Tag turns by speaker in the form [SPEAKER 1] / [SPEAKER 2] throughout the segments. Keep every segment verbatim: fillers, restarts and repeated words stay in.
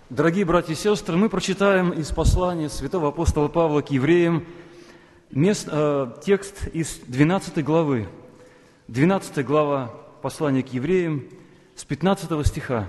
[SPEAKER 1] Дорогие братья и сестры, мы прочитаем из послания святого апостола Павла к евреям мест, э, текст из двенадцатой главы. двенадцатая глава послания к евреям с пятнадцатого стиха.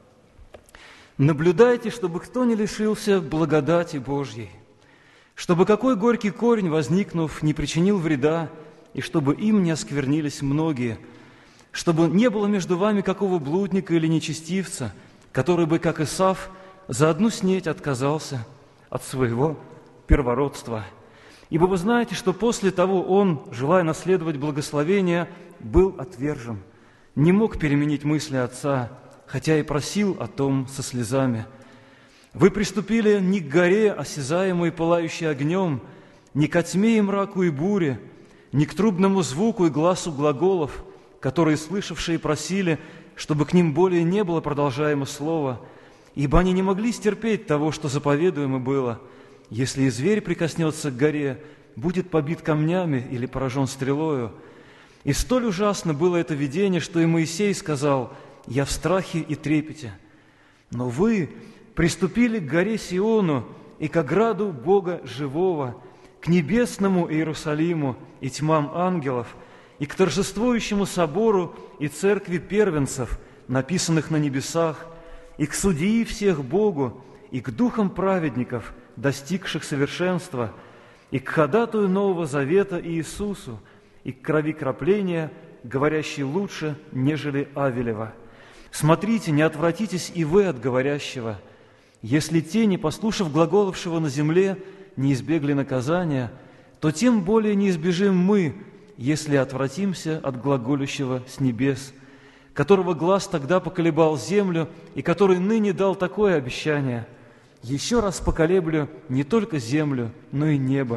[SPEAKER 1] «Наблюдайте, чтобы кто не лишился благодати Божьей, чтобы какой горький корень, возникнув, не причинил вреда, и чтобы им не осквернились многие, чтобы не было между вами какого блудника или нечестивца, который бы, как Исав, за одну снеть отказался от своего первородства. Ибо вы знаете, что после того он, желая наследовать благословение, был отвержен, не мог переменить мысли отца, хотя и просил о том со слезами. Вы приступили не к горе, осязаемой, пылающей огнем, не ко тьме и мраку и буре, не к трубному звуку и гласу глаголов, которые слышавшие просили, чтобы к ним более не было продолжаемо слова, ибо они не могли стерпеть того, что заповедуемо было. Если и зверь прикоснется к горе, будет побит камнями или поражен стрелою. И столь ужасно было это видение, что и Моисей сказал: «Я в страхе и трепете». Но вы приступили к горе Сиону и к ограду Бога живого, к небесному Иерусалиму и тьмам ангелов, и к торжествующему собору и церкви первенцев, написанных на небесах, и к судьи всех Богу, и к духам праведников, достигших совершенства, и к ходатаю Нового Завета Иисусу, и к крови крапления, говорящей лучше, нежели Авелева. Смотрите, не отвратитесь и вы от говорящего. Если те, не послушав глаголовшего на земле, не избегли наказания, то тем более не избежим мы, если отвратимся от глаголющего с небес, которого глас тогда поколебал землю и который ныне дал такое обещание: «Еще раз поколеблю не только землю, но и небо».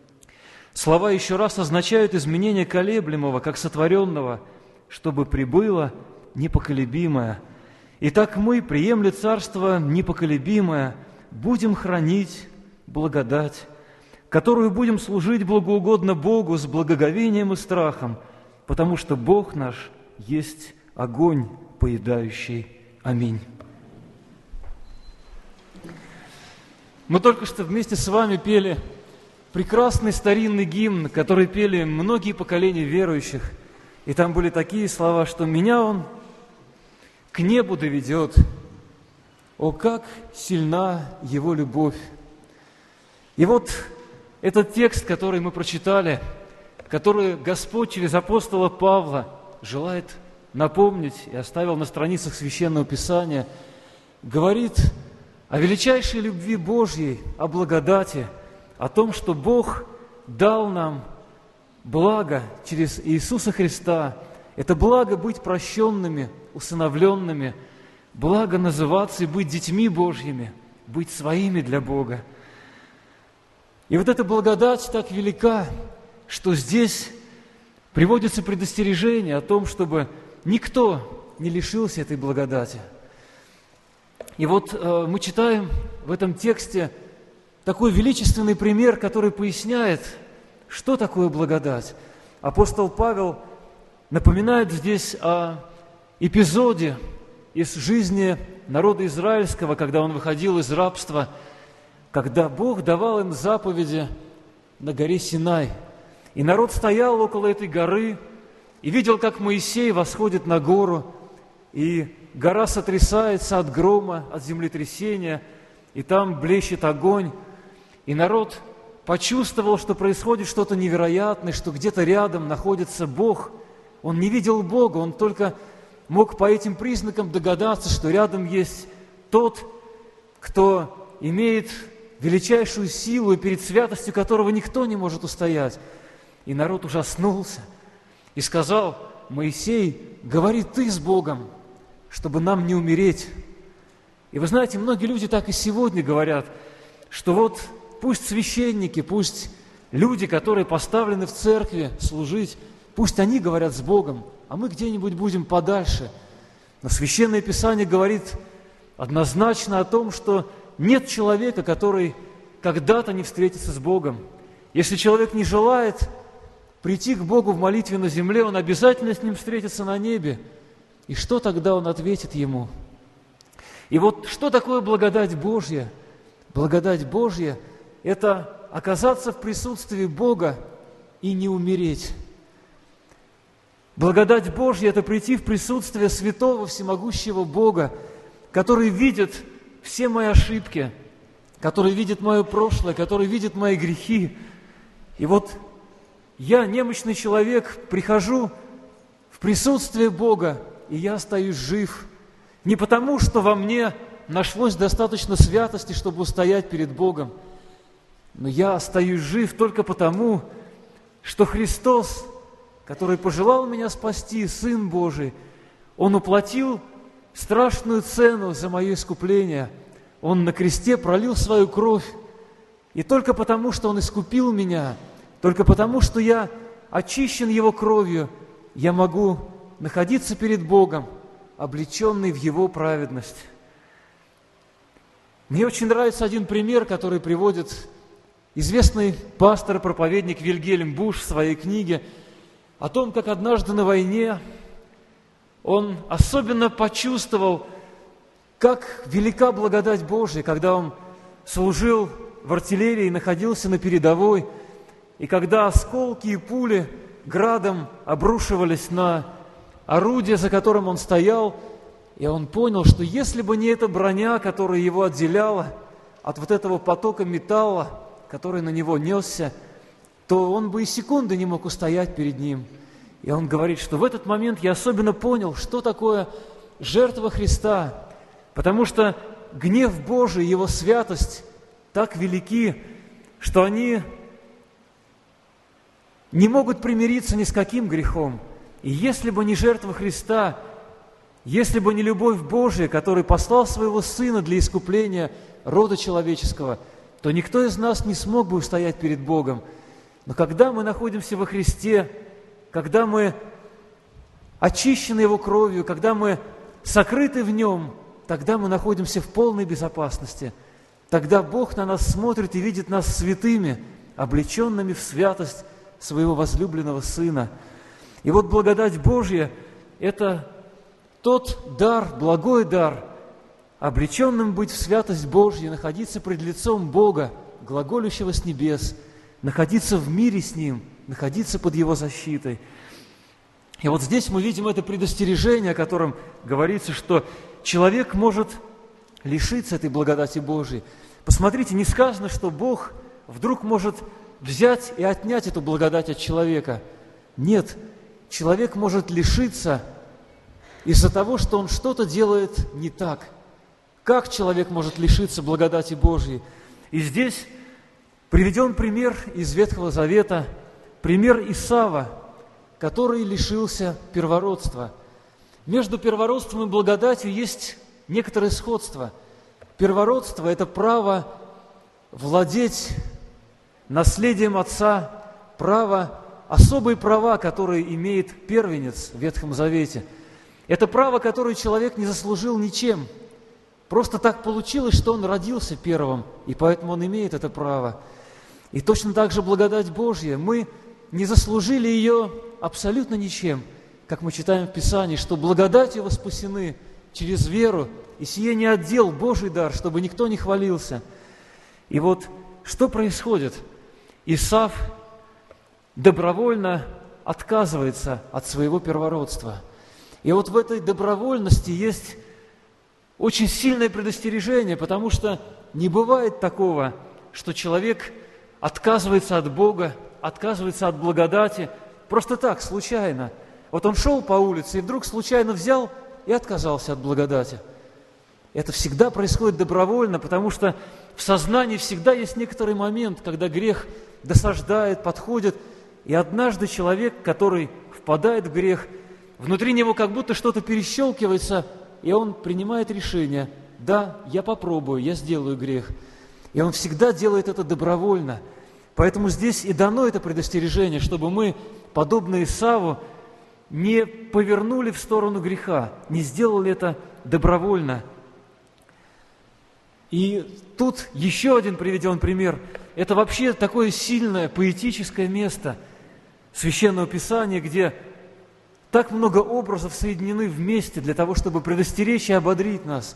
[SPEAKER 1] Слова «еще раз» означают изменение колеблемого, как сотворенного, чтобы прибыло непоколебимое. Итак, мы, приемля царство непоколебимое, будем хранить благодать, которую будем служить благоугодно Богу с благоговением и страхом, потому что Бог наш есть огонь поедающий. Аминь. Мы только что вместе с вами пели прекрасный старинный гимн, который пели многие поколения верующих. И там были такие слова, что «меня Он к небу доведет, о, как сильна Его любовь». И вот этот текст, который мы прочитали, который Господь через апостола Павла желает напомнить и оставил на страницах Священного Писания, говорит о величайшей любви Божьей, о благодати, о том, что Бог дал нам благо через Иисуса Христа. Это благо быть прощенными, усыновленными, благо называться и быть детьми Божьими, быть своими для Бога. И вот эта благодать так велика, что здесь приводится предостережение о том, чтобы никто не лишился этой благодати. И вот э, мы читаем в этом тексте такой величественный пример, который поясняет, что такое благодать. Апостол Павел напоминает здесь о эпизоде из жизни народа израильского, когда он выходил из рабства, когда Бог давал им заповеди на горе Синай. И народ стоял около этой горы и видел, как Моисей восходит на гору, и гора сотрясается от грома, от землетрясения, и там блещет огонь. И народ почувствовал, что происходит что-то невероятное, что где-то рядом находится Бог. Он не видел Бога, он только мог по этим признакам догадаться, что рядом есть тот, кто имеет величайшую силу, и перед святостью которого никто не может устоять. И народ ужаснулся и сказал: «Моисей, говори ты с Богом, чтобы нам не умереть». И вы знаете, многие люди так и сегодня говорят, что вот пусть священники, пусть люди, которые поставлены в церкви служить, пусть они говорят с Богом, а мы где-нибудь будем подальше. Но Священное Писание говорит однозначно о том, что нет человека, который когда-то не встретится с Богом. Если человек не желает прийти к Богу в молитве на земле, он обязательно с Ним встретится на небе. И что тогда он ответит Ему? И вот что такое благодать Божья? Благодать Божья – это оказаться в присутствии Бога и не умереть. Благодать Божья – это прийти в присутствие святого, всемогущего Бога, который видит все мои ошибки, который видит мое прошлое, который видит мои грехи. И вот я, немощный человек, прихожу в присутствие Бога, и я остаюсь жив. Не потому, что во мне нашлось достаточно святости, чтобы устоять перед Богом, но я остаюсь жив только потому, что Христос, который пожелал меня спасти, Сын Божий, Он уплатил страшную цену за мое искупление. Он на кресте пролил свою кровь. И только потому, что Он искупил меня, только потому, что я очищен Его кровью, я могу находиться перед Богом, облеченный в Его праведность. Мне очень нравится один пример, который приводит известный пастор, проповедник Вильгельм Буш в своей книге о том, как однажды на войне он особенно почувствовал, как велика благодать Божья, когда он служил в артиллерии, находился на передовой, и когда осколки и пули градом обрушивались на орудие, за которым он стоял, и он понял, что если бы не эта броня, которая его отделяла от вот этого потока металла, который на него несся, то он бы и секунды не мог устоять перед ним. И он говорит, что в этот момент я особенно понял, что такое жертва Христа, потому что гнев Божий, Его святость так велики, что они не могут примириться ни с каким грехом. И если бы не жертва Христа, если бы не любовь Божия, который послал Своего Сына для искупления рода человеческого, то никто из нас не смог бы устоять перед Богом. Но когда мы находимся во Христе, когда мы очищены Его кровью, когда мы сокрыты в Нем, тогда мы находимся в полной безопасности. Тогда Бог на нас смотрит и видит нас святыми, облеченными в святость Своего возлюбленного Сына. И вот благодать Божья – это тот дар, благой дар, облеченным быть в святость Божью, находиться пред лицом Бога, глаголющего с небес, находиться в мире с Ним, находиться под Его защитой. И вот здесь мы видим это предостережение, о котором говорится, что человек может лишиться этой благодати Божией. Посмотрите, не сказано, что Бог вдруг может взять и отнять эту благодать от человека. Нет, человек может лишиться из-за того, что он что-то делает не так. Как человек может лишиться благодати Божьей? И здесь приведен пример из Ветхого Завета, пример Исава, который лишился первородства. Между первородством и благодатью есть некоторое сходство. Первородство – это право владеть наследием отца, право, особые права, которые имеет первенец в Ветхом Завете. Это право, которое человек не заслужил ничем. Просто так получилось, что он родился первым, и поэтому он имеет это право. И точно так же благодать Божья. Мы не заслужили ее абсолютно ничем, как мы читаем в Писании, что благодатью вы спасены через веру, и сие не отдел, Божий дар, чтобы никто не хвалился. И вот что происходит? Исав добровольно отказывается от своего первородства. И вот в этой добровольности есть очень сильное предостережение, потому что не бывает такого, что человек отказывается от Бога, отказывается от благодати, просто так, случайно. Вот он шел по улице и вдруг случайно взял и отказался от благодати. Это всегда происходит добровольно, потому что в сознании всегда есть некоторый момент, когда грех досаждает, подходит, и однажды человек, который впадает в грех, внутри него как будто что-то перещелкивается, и он принимает решение: да, я попробую, я сделаю грех. И он всегда делает это добровольно. Поэтому здесь и дано это предостережение, чтобы мы, подобно Исаву, не повернули в сторону греха, не сделали это добровольно. И тут еще один приведен пример. Это вообще такое сильное поэтическое место Священного Писания, где так много образов соединены вместе для того, чтобы предостеречь и ободрить нас.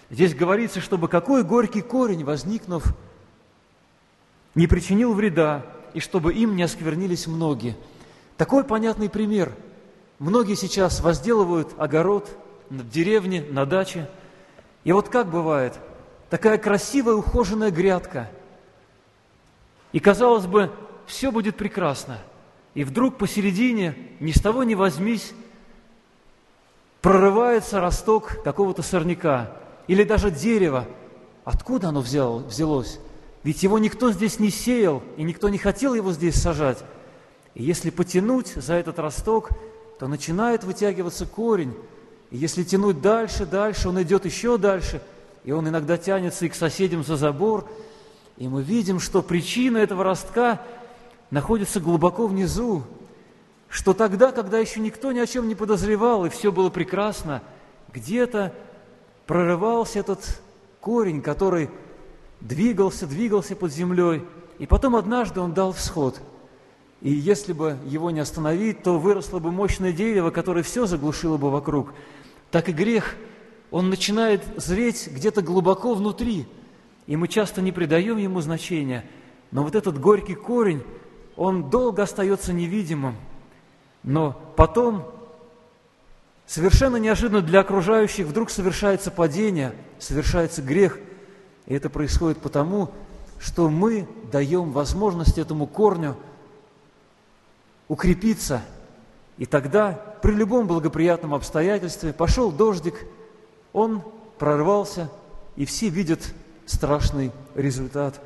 [SPEAKER 1] Здесь говорится, чтобы какой горький корень, возникнув, не причинил вреда, и чтобы им не осквернились многие. Такой понятный пример. Многие сейчас возделывают огород в деревне, на даче. И вот как бывает, такая красивая ухоженная грядка. И, казалось бы, все будет прекрасно. И вдруг посередине, ни с того ни возьмись, прорывается росток какого-то сорняка или даже дерева. Откуда оно взяло, взялось? Ведь его никто здесь не сеял, и никто не хотел его здесь сажать. И если потянуть за этот росток, то начинает вытягиваться корень. И если тянуть дальше, дальше, он идет еще дальше, и он иногда тянется и к соседям за забор. И мы видим, что причина этого ростка находится глубоко внизу, что тогда, когда еще никто ни о чем не подозревал, и все было прекрасно, где-то прорывался этот корень, который двигался, двигался под землей, и потом однажды он дал всход. И если бы его не остановить, то выросло бы мощное дерево, которое все заглушило бы вокруг. Так и грех, он начинает зреть где-то глубоко внутри, и мы часто не придаем ему значения. Но вот этот горький корень, он долго остается невидимым, но потом, совершенно неожиданно для окружающих, вдруг совершается падение, совершается грех. И это происходит потому, что мы даем возможность этому корню укрепиться. И тогда, при любом благоприятном обстоятельстве, пошел дождик, он прорвался, и все видят страшный результат.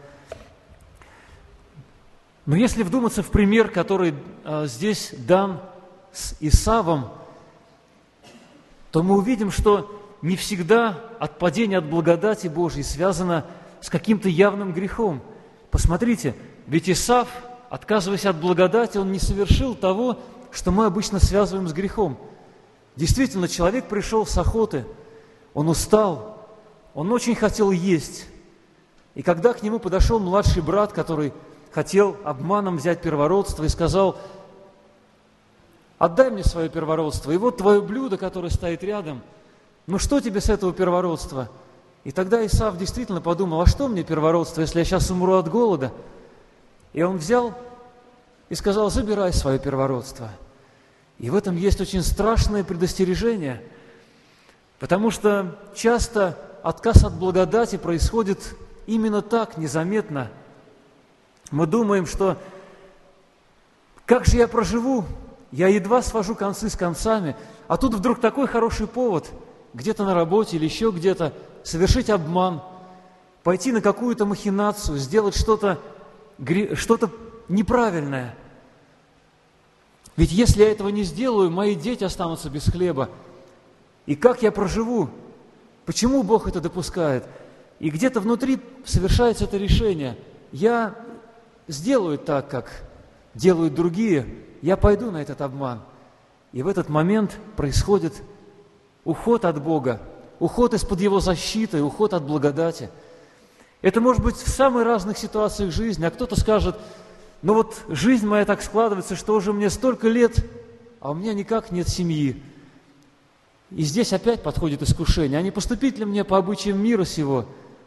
[SPEAKER 1] Но если вдуматься в пример, который а, здесь дан с Исавом, то мы увидим, что не всегда отпадение от благодати Божьей связано с каким-то явным грехом. Посмотрите, ведь Исав, отказываясь от благодати, он не совершил того, что мы обычно связываем с грехом. Действительно, человек пришел с охоты, он устал, он очень хотел есть. И когда к нему подошел младший брат, который хотел обманом взять первородство, и сказал: «Отдай мне свое первородство, и вот твое блюдо, которое стоит рядом. Ну что тебе с этого первородства?» И тогда Исав действительно подумал: а что мне первородство, если я сейчас умру от голода? И он взял и сказал: забирай свое первородство. И в этом есть очень страшное предостережение, потому что часто отказ от благодати происходит именно так, незаметно. Мы думаем, что как же я проживу, я едва свожу концы с концами, а тут вдруг такой хороший повод, где-то на работе или еще где-то, совершить обман, пойти на какую-то махинацию, сделать что-то, что-то неправильное. Ведь если я этого не сделаю, мои дети останутся без хлеба. И как я проживу? Почему Бог это допускает? И где-то внутри совершается это решение. Я сделаю так, как делают другие, я пойду на этот обман. И в этот момент происходит уход от Бога, уход из-под Его защиты, уход от благодати. Это может быть в самых разных ситуациях жизни, а кто-то скажет: ну вот жизнь моя так складывается, что уже мне столько лет, а у меня никак нет семьи. И здесь опять подходит искушение: а не поступить ли мне по обычаям мира сего?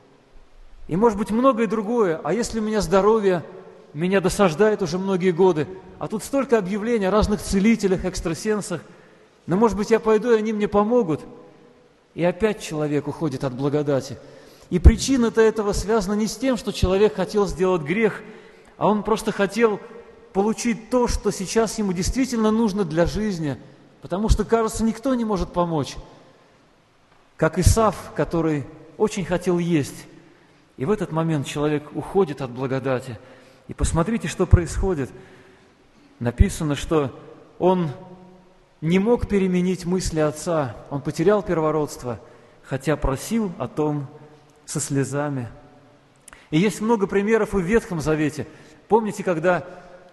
[SPEAKER 1] И может быть многое другое. А если у меня здоровье меня досаждает уже многие годы, а тут столько объявлений о разных целителях, экстрасенсах, но может быть я пойду, и они мне помогут. И опять человек уходит от благодати. И причина-то этого связана не с тем, что человек хотел сделать грех, а он просто хотел получить то, что сейчас ему действительно нужно для жизни, потому что, кажется, никто не может помочь. Как Исав, который очень хотел есть. И в этот момент человек уходит от благодати. И посмотрите, что происходит. Написано, что он не мог переменить мысли отца, он потерял первородство, хотя просил о том со слезами. И есть много примеров и в Ветхом Завете. Помните, когда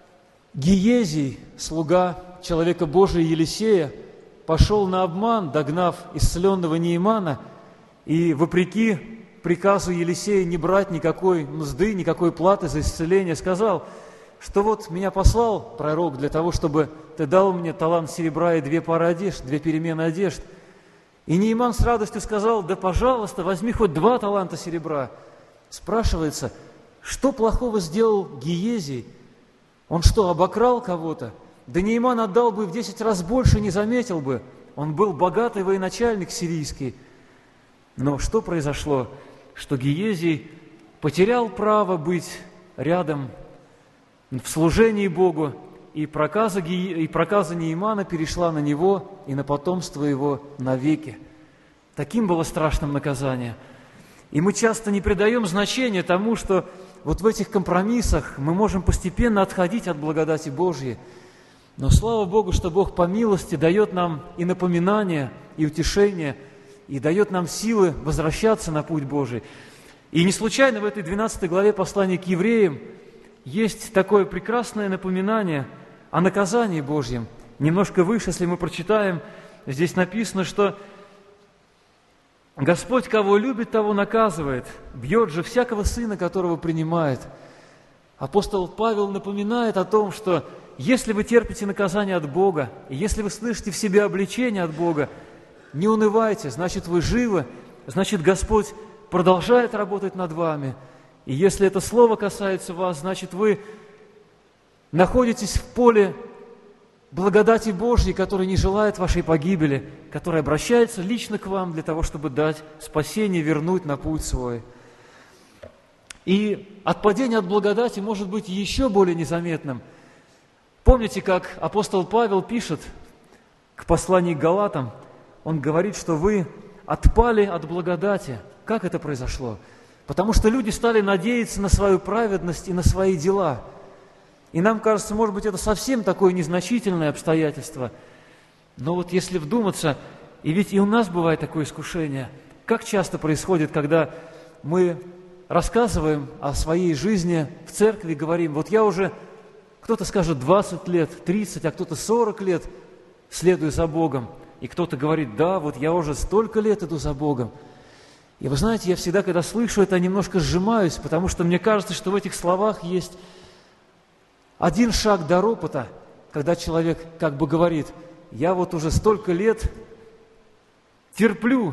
[SPEAKER 1] Гиезий, слуга человека Божия Елисея, пошел на обман, догнав исцеленного Неемана, и вопреки приказу Елисея не брать никакой мзды, никакой платы за исцеление, сказал, что вот меня послал пророк для того, чтобы ты дал мне талант серебра и две пары одежд, две перемены одежд. И Нейман с радостью сказал: да, пожалуйста, возьми хоть два таланта серебра. Спрашивается, что плохого сделал Гиезий? Он что, обокрал кого-то? Да Нейман отдал бы в десять раз больше, не заметил бы. Он был богатый военачальник сирийский. Но что произошло? Что Гиезий потерял право быть рядом в служении Богу, и проказа, и проказа Неймана перешла на него и на потомство его навеки. Таким было страшным наказание. И мы часто не придаем значения тому, что вот в этих компромиссах мы можем постепенно отходить от благодати Божьей. Но слава Богу, что Бог по милости дает нам и напоминание, и утешение, и дает нам силы возвращаться на путь Божий. И не случайно в этой двенадцатой главе послания к евреям есть такое прекрасное напоминание о наказании Божьем. Немножко выше, если мы прочитаем, здесь написано, что Господь, кого любит, того наказывает, бьет же всякого сына, которого принимает. Апостол Павел напоминает о том, что если вы терпите наказание от Бога, и если вы слышите в себе обличение от Бога, не унывайте, значит, вы живы, значит, Господь продолжает работать над вами. И если это слово касается вас, значит, вы находитесь в поле благодати Божьей, которая не желает вашей погибели, которая обращается лично к вам для того, чтобы дать спасение, вернуть на путь свой. И отпадение от благодати может быть еще более незаметным. Помните, как апостол Павел пишет к посланию к Галатам, он говорит, что вы отпали от благодати. Как это произошло? Потому что люди стали надеяться на свою праведность и на свои дела. И нам кажется, может быть, это совсем такое незначительное обстоятельство. Но вот если вдуматься, и ведь и у нас бывает такое искушение, как часто происходит, когда мы рассказываем о своей жизни в церкви, говорим, вот я уже, кто-то скажет двадцать лет, тридцать, а кто-то сорок лет следую за Богом. И кто-то говорит, да, вот я уже столько лет иду за Богом. И вы знаете, я всегда, когда слышу это, немножко сжимаюсь, потому что мне кажется, что в этих словах есть один шаг до ропота, когда человек как бы говорит, я вот уже столько лет терплю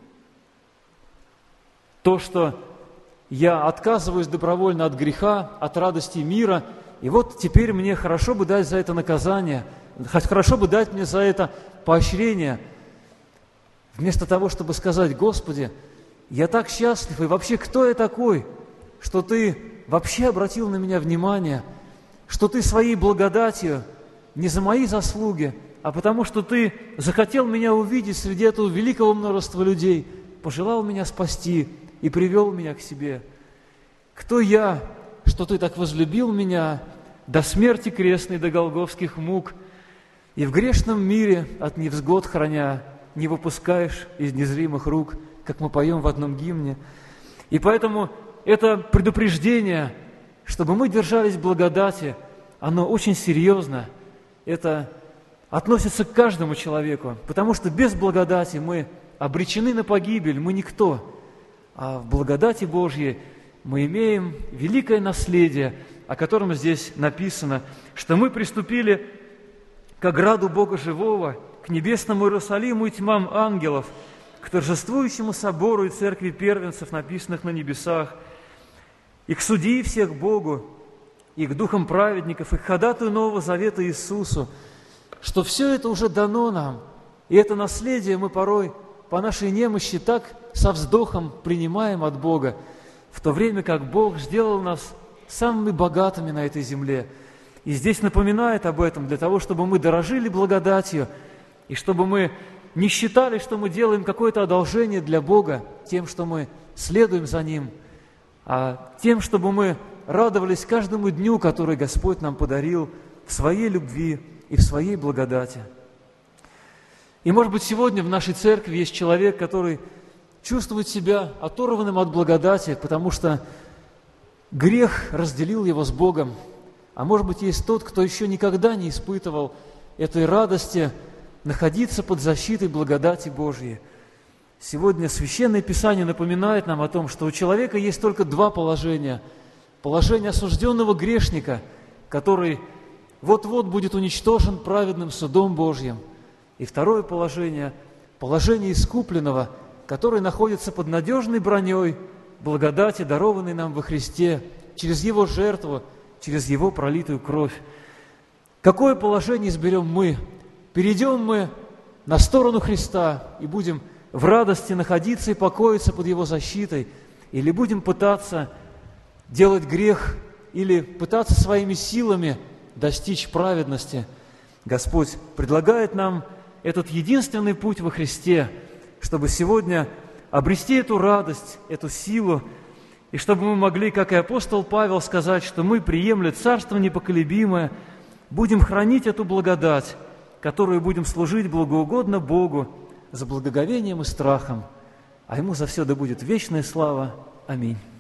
[SPEAKER 1] то, что я отказываюсь добровольно от греха, от радости мира, и вот теперь мне хорошо бы дать за это наказание, хорошо бы дать мне за это поощрение, вместо того, чтобы сказать, Господи, я так счастлив, и вообще кто я такой, что Ты вообще обратил на меня внимание, что Ты своей благодатью, не за мои заслуги, а потому что Ты захотел меня увидеть среди этого великого множества людей, пожелал меня спасти и привел меня к себе. Кто я, что Ты так возлюбил меня до смерти крестной, до голгофских мук, и в грешном мире от невзгод храня не выпускаешь из незримых рук, как мы поем в одном гимне. И поэтому это предупреждение, чтобы мы держались благодати, оно очень серьезно. Это относится к каждому человеку, потому что без благодати мы обречены на погибель, мы никто. А в благодати Божьей мы имеем великое наследие, о котором здесь написано, что мы приступили к ограду Бога живого, к небесному Иерусалиму и тьмам ангелов, к торжествующему собору и церкви первенцев, написанных на небесах, и к судьи всех Богу, и к духам праведников, и к ходатаю Нового Завета Иисусу, что все это уже дано нам, и это наследие мы порой по нашей немощи так со вздохом принимаем от Бога, в то время как Бог сделал нас самыми богатыми на этой земле. И здесь напоминает об этом для того, чтобы мы дорожили благодатью, и чтобы мы не считали, что мы делаем какое-то одолжение для Бога тем, что мы следуем за Ним, а тем, чтобы мы радовались каждому дню, который Господь нам подарил в Своей любви и в Своей благодати. И, может быть, сегодня в нашей церкви есть человек, который чувствует себя оторванным от благодати, потому что грех разделил его с Богом. А может быть, есть тот, кто еще никогда не испытывал этой радости находиться под защитой благодати Божьей. Сегодня Священное Писание напоминает нам о том, что у человека есть только два положения. Положение осужденного грешника, который вот-вот будет уничтожен праведным судом Божьим. И второе положение положение искупленного, который находится под надежной броней благодати, дарованной нам во Христе, через Его жертву, через Его пролитую кровь. Какое положение изберем мы? Перейдем мы на сторону Христа и будем в радости находиться и покоиться под Его защитой, или будем пытаться делать грех, или пытаться своими силами достичь праведности? Господь предлагает нам этот единственный путь во Христе, чтобы сегодня обрести эту радость, эту силу, и чтобы мы могли, как и апостол Павел, сказать, что мы, приемля Царство непоколебимое, будем хранить эту благодать, которую будем служить благоугодно Богу за благоговением и страхом, а Ему за все да будет вечная слава. Аминь.